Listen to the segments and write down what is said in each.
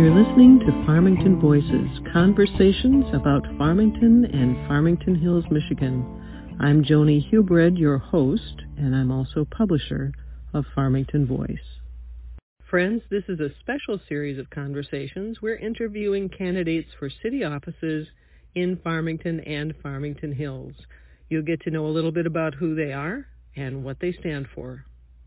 You're listening to Farmington Voices, conversations about Farmington and Farmington Hills, Michigan. I'm Joni Hubred, your host, and I'm also publisher of Farmington Voice. Friends, this is a special series of conversations. We're interviewing candidates for city offices in Farmington and Farmington Hills. You'll get to know a little bit about who they are and what they stand for.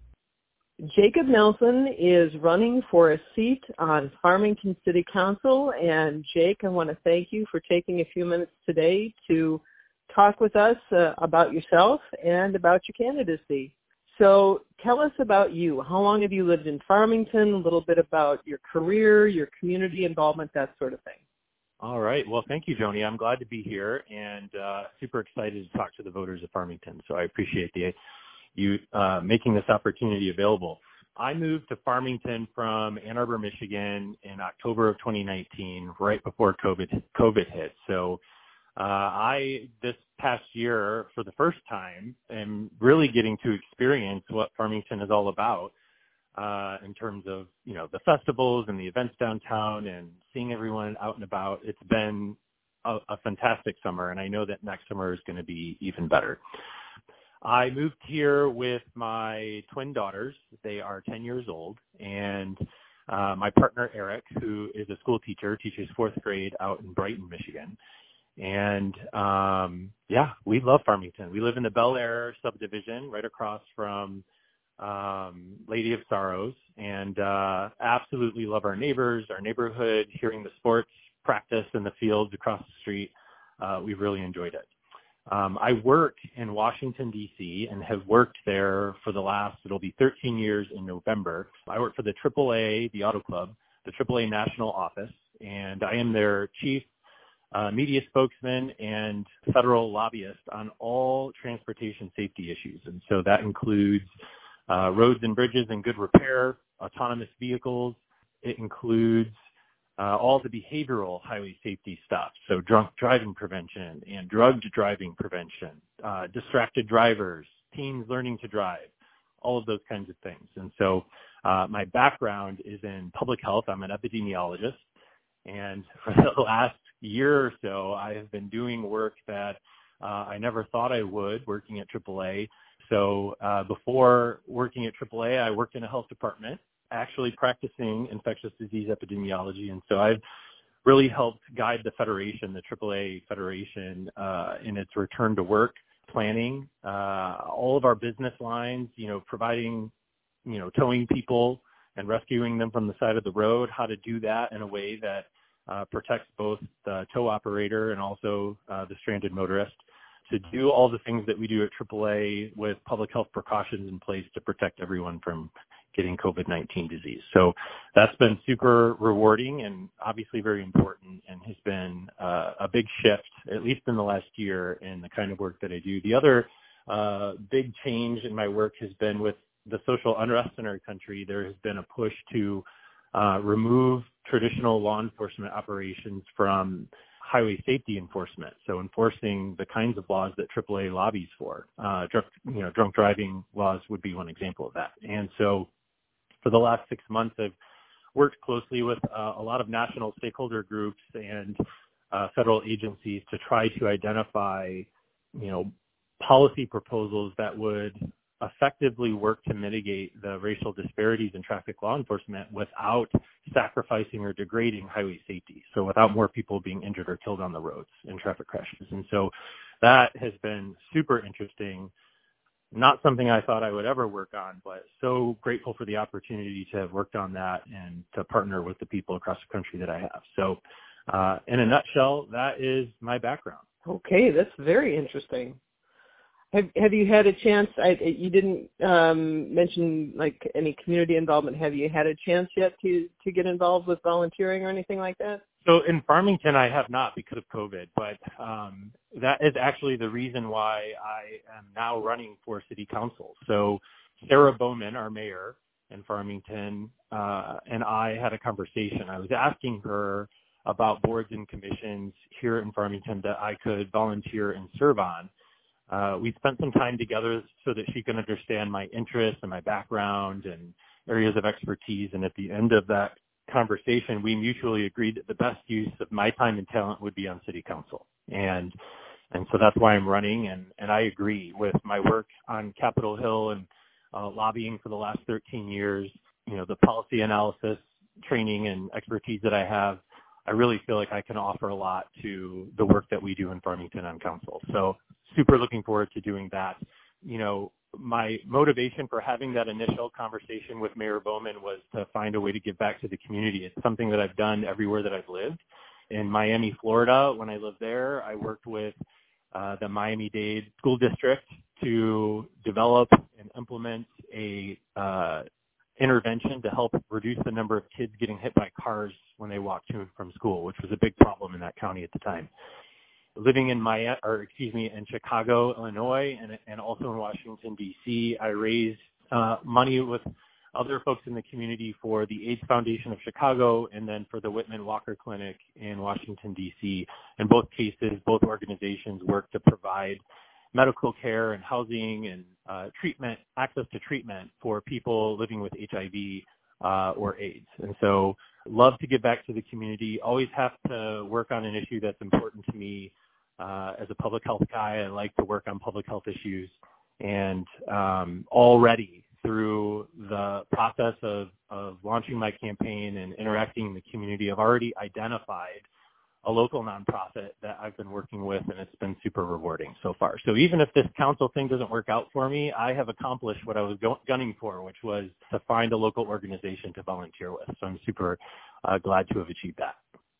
Jacob Nelson is running for a seat on Farmington City Council. And Jake, I want to thank you for taking a few minutes today to talk with us about yourself and about your candidacy. So tell us about you. How long have you lived in Farmington? A little bit about your career, your community involvement, that sort of thing. All right. Well, thank you, Joni. I'm glad to be here and super excited to talk to the voters of Farmington. So I appreciate you making this opportunity available. I moved to Farmington from Ann Arbor, Michigan in October of 2019, right before COVID hit. So this past year, for the first time, am really getting to experience what Farmington is all about in terms of, the festivals and the events downtown and seeing everyone out and about. It's been a fantastic summer, and I know that next summer is going to be even better. I moved here with my twin daughters. They are 10 years old, and my partner, Eric, who is a school teacher, teaches fourth grade out in Brighton, Michigan. And, we love Farmington. We live in the Bel Air subdivision right across from Lady of Sorrows, and absolutely love our neighbors, our neighborhood, hearing the sports practice in the fields across the street. We've really enjoyed it. I work in Washington, D.C., and have worked there for it'll be 13 years in November. I work for the AAA, the Auto Club, the AAA National Office, and I am their chief media spokesman and federal lobbyist on all transportation safety issues. And so that includes roads and bridges in good repair, autonomous vehicles. It includes all the behavioral highway safety stuff, so drunk driving prevention and drugged driving prevention, distracted drivers, teens learning to drive, all of those kinds of things. And so my background is in public health. I'm an epidemiologist, and for the last year or so, I have been doing work that I never thought I would, working at AAA. So before working at AAA, I worked in a health department, actually practicing infectious disease epidemiology. And so I've really helped guide the Federation, the AAA Federation, in its return to work planning, all of our business lines, providing, towing people and rescuing them from the side of the road, how to do that in a way that protects both the tow operator and also the stranded motorist, to do all the things that we do at AAA with public health precautions in place to protect everyone from getting COVID-19 disease. So that's been super rewarding and obviously very important, and has been a big shift, at least in the last year, in the kind of work that I do. The other big change in my work has been with the social unrest in our country. There has been a push to remove traditional law enforcement operations from highway safety enforcement, so enforcing the kinds of laws that AAA lobbies for. Drunk driving laws would be one example of that. And so for the last 6 months, I've worked closely with a lot of national stakeholder groups and federal agencies to try to identify, policy proposals that would effectively work to mitigate the racial disparities in traffic law enforcement without sacrificing or degrading highway safety. So without more people being injured or killed on the roads in traffic crashes. And so that has been super interesting. Not something I thought I would ever work on, but so grateful for the opportunity to have worked on that and to partner with the people across the country that I have. So in a nutshell, that is my background. Okay, that's very interesting. Have you had a chance, you didn't mention like any community involvement. Have you had a chance yet to get involved with volunteering or anything like that? So in Farmington, I have not because of COVID, but that is actually the reason why I am now running for city council. So Sarah Bowman, our mayor in Farmington, and I had a conversation. I was asking her about boards and commissions here in Farmington that I could volunteer and serve on. We spent some time together so that she can understand my interests and my background and areas of expertise. And at the end of that conversation, we mutually agreed that the best use of my time and talent would be on city council. And so that's why I'm running. And I agree with my work on Capitol Hill and lobbying for the last 13 years, the policy analysis, training, and expertise that I have. I really feel like I can offer a lot to the work that we do in Farmington on council. So super looking forward to doing that. My motivation for having that initial conversation with Mayor Bowman was to find a way to give back to the community. It's something that I've done everywhere that I've lived. In Miami, Florida, when I lived there, I worked with the Miami-Dade School District to develop and implement a intervention to help reduce the number of kids getting hit by cars when they walk to and from school, which was a big problem in that county at the time. Living in in Chicago, Illinois, and also in Washington, D.C., I raised money with other folks in the community for the AIDS Foundation of Chicago and then for the Whitman Walker Clinic in Washington, D.C. In both cases, both organizations work to provide medical care and housing and access to treatment for people living with HIV or AIDS. And so love to give back to the community, always have to work on an issue that's important to me. As a public health guy, I like to work on public health issues. And already through the process of launching my campaign and interacting in the community, I've already identified a local nonprofit that I've been working with, and it's been super rewarding so far. So even if this council thing doesn't work out for me, I have accomplished what I was gunning for, which was to find a local organization to volunteer with. So I'm super glad to have achieved that.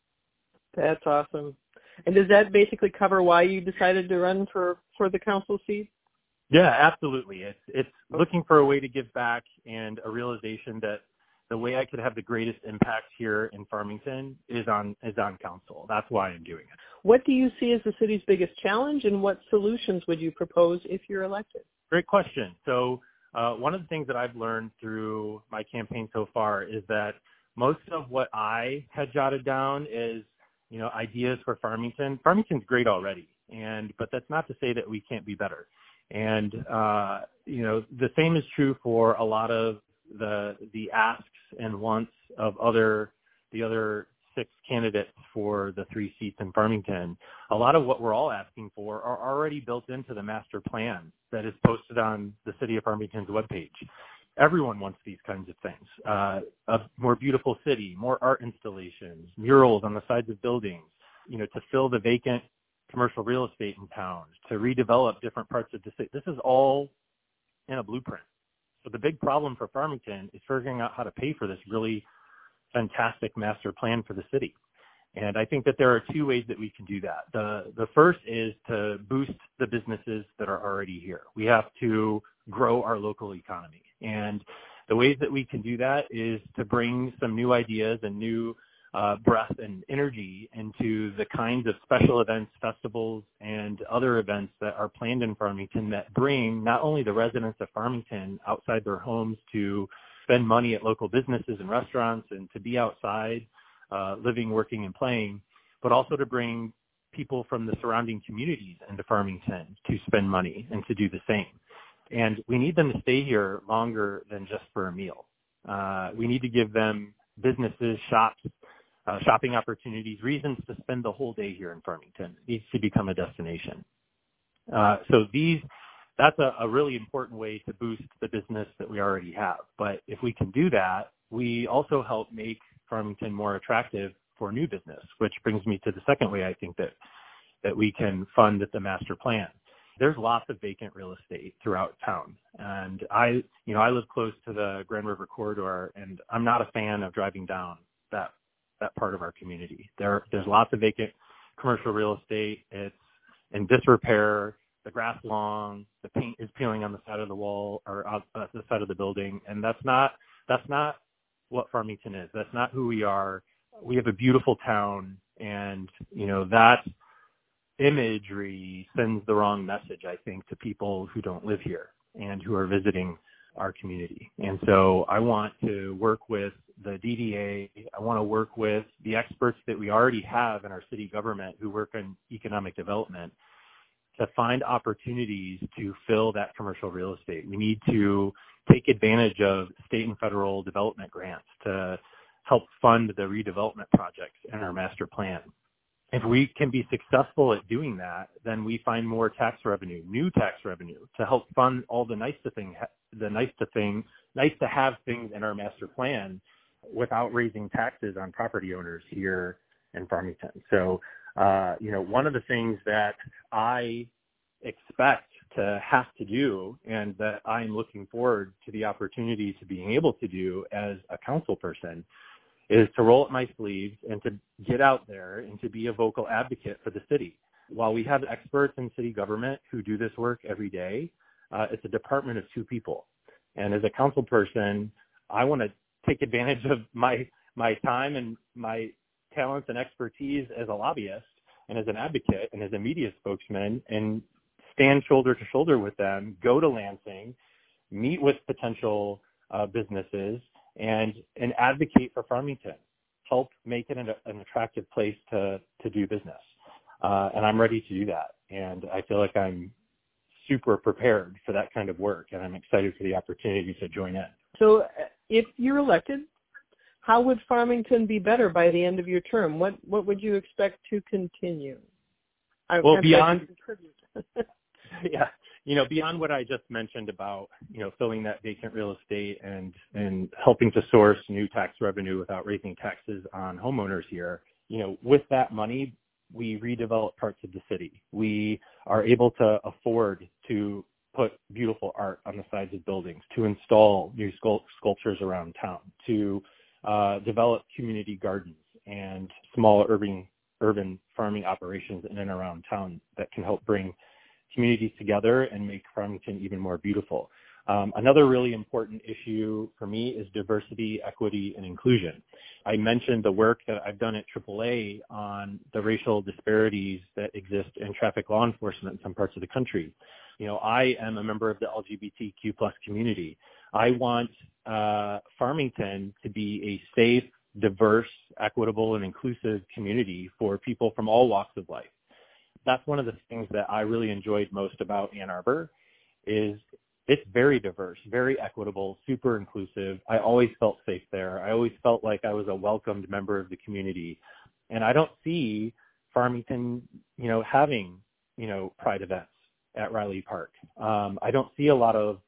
That's awesome. And does that basically cover why you decided to run for the council seat? Yeah, absolutely. It's looking for a way to give back and a realization that the way I could have the greatest impact here in Farmington is on council. That's why I'm doing it. What do you see as the city's biggest challenge, and what solutions would you propose if you're elected? Great question. So one of the things that I've learned through my campaign so far is that most of what I had jotted down is ideas for Farmington. Farmington's great already, but that's not to say that we can't be better. And the same is true for a lot of the asks and wants of the other 6 candidates for the 3 seats in Farmington. A lot of what we're all asking for are already built into the master plan that is posted on the City of Farmington's webpage. Everyone wants these kinds of things. A more beautiful city, more art installations, murals on the sides of buildings, to fill the vacant commercial real estate in town, to redevelop different parts of the city. This is all in a blueprint. So the big problem for Farmington is figuring out how to pay for this really fantastic master plan for the city. And I think that there are 2 ways that we can do that. The first is to boost the businesses that are already here. We have to grow our local economy. And the ways that we can do that is to bring some new ideas and new breath and energy into the kinds of special events, festivals, and other events that are planned in Farmington that bring not only the residents of Farmington outside their homes to spend money at local businesses and restaurants and to be outside, living, working, and playing, but also to bring people from the surrounding communities into Farmington to spend money and to do the same. And we need them to stay here longer than just for a meal. We need to give them businesses, shops, shopping opportunities, reasons to spend the whole day here in Farmington. It needs to become a destination. That's a really important way to boost the business that we already have. But if we can do that, we also help make Farmington more attractive for new business, which brings me to the second way I think that we can fund the master plan. There's lots of vacant real estate throughout town. And I live close to the Grand River Corridor, and I'm not a fan of driving down that part of our community. There's lots of vacant commercial real estate. It's in disrepair. The grass is long. The paint is peeling on the side of the wall or on the side of the building. And that's not what Farmington is. That's not who we are. We have a beautiful town, and that imagery sends the wrong message, I think, to people who don't live here and who are visiting our community. And so I want to work with the DDA. I want to work with the experts that we already have in our city government who work in economic development to find opportunities to fill that commercial real estate. We need to take advantage of state and federal development grants to help fund the redevelopment projects in our master plan. If we can be successful at doing that, then we find more tax revenue, new tax revenue, to help fund all the nice to have things in our master plan without raising taxes on property owners here in Farmington. So, one of the things that I expect to have to do, and that I'm looking forward to the opportunity to being able to do as a council person, is to roll up my sleeves and to get out there and to be a vocal advocate for the city. While we have experts in city government who do this work every day, it's a department of two people. And as a council person, I want to take advantage of my time and my talents and expertise as a lobbyist and as an advocate and as a media spokesman, and stand shoulder to shoulder with them, go to Lansing, meet with potential businesses, and advocate for Farmington, help make it an attractive place to do business. And I'm ready to do that. And I feel like I'm super prepared for that kind of work, and I'm excited for the opportunity to join in. So if you're elected, how would Farmington be better by the end of your term? What would you expect to continue? Beyond beyond what I just mentioned about, filling that vacant real estate and helping to source new tax revenue without raising taxes on homeowners here, with that money, we redevelop parts of the city. We are able to afford to put beautiful art on the sides of buildings, to install new sculptures around town, to develop community gardens and small urban farming operations in and around town that can help bring communities together and make Farmington even more beautiful. Another really important issue for me is diversity, equity, and inclusion. I mentioned the work that I've done at AAA on the racial disparities that exist in traffic law enforcement in some parts of the country. I am a member of the LGBTQ+ community. I want Farmington to be a safe, diverse, equitable, and inclusive community for people from all walks of life. That's one of the things that I really enjoyed most about Ann Arbor, is it's very diverse, very equitable, super inclusive. I always felt safe there. I always felt like I was a welcomed member of the community. And I don't see Farmington, having, pride events at Riley Park. I don't see a lot of,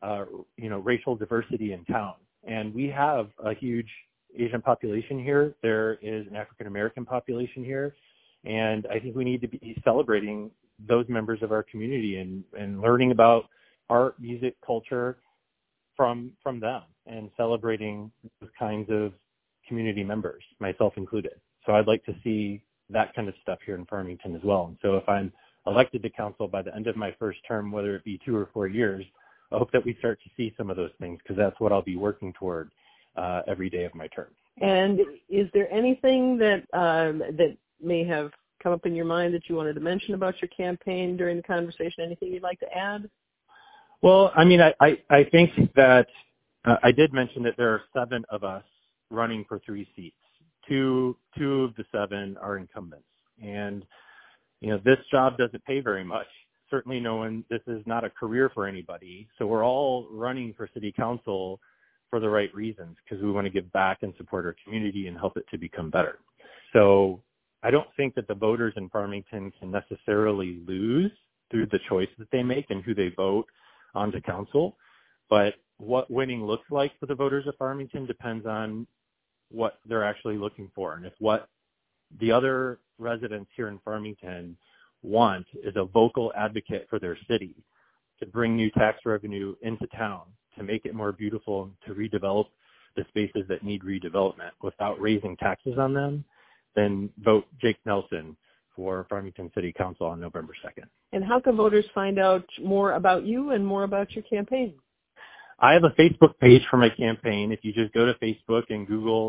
racial diversity in town. And we have a huge Asian population here. There is an African-American population here. And I think we need to be celebrating those members of our community and learning about art, music, culture from them, and celebrating those kinds of community members, myself included. So I'd like to see that kind of stuff here in Farmington as well. And so if I'm elected to council by the end of my first term, whether it be 2 or 4 years, I hope that we start to see some of those things, because that's what I'll be working toward every day of my term. And is there anything that that may have come up in your mind that you wanted to mention about your campaign during the conversation? Anything you'd like to add? Well, I think that I did mention that there are 7 of us running for 3 seats. Two of the 7 are incumbents. And, this job doesn't pay very much. Certainly this is not a career for anybody. So we're all running for city council for the right reasons, because we want to give back and support our community and help it to become better. So I don't think that the voters in Farmington can necessarily lose through the choice that they make and who they vote onto council. But what winning looks like for the voters of Farmington depends on what they're actually looking for. And if what the other residents here in Farmington want is a vocal advocate for their city, to bring new tax revenue into town, to make it more beautiful, to redevelop the spaces that need redevelopment without raising taxes on them, then vote Jake Nelson for Farmington City Council on November 2nd. And how can voters find out more about you and more about your campaign? I have a Facebook page for my campaign. If you just go to Facebook and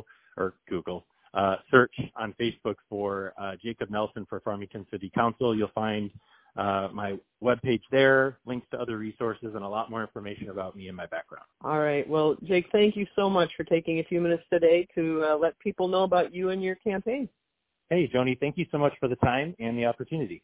search on Facebook for Jacob Nelson for Farmington City Council, you'll find my webpage there, links to other resources, and a lot more information about me and my background. All right. Well, Jake, thank you so much for taking a few minutes today to let people know about you and your campaign. Hey, Joni, thank you so much for the time and the opportunity.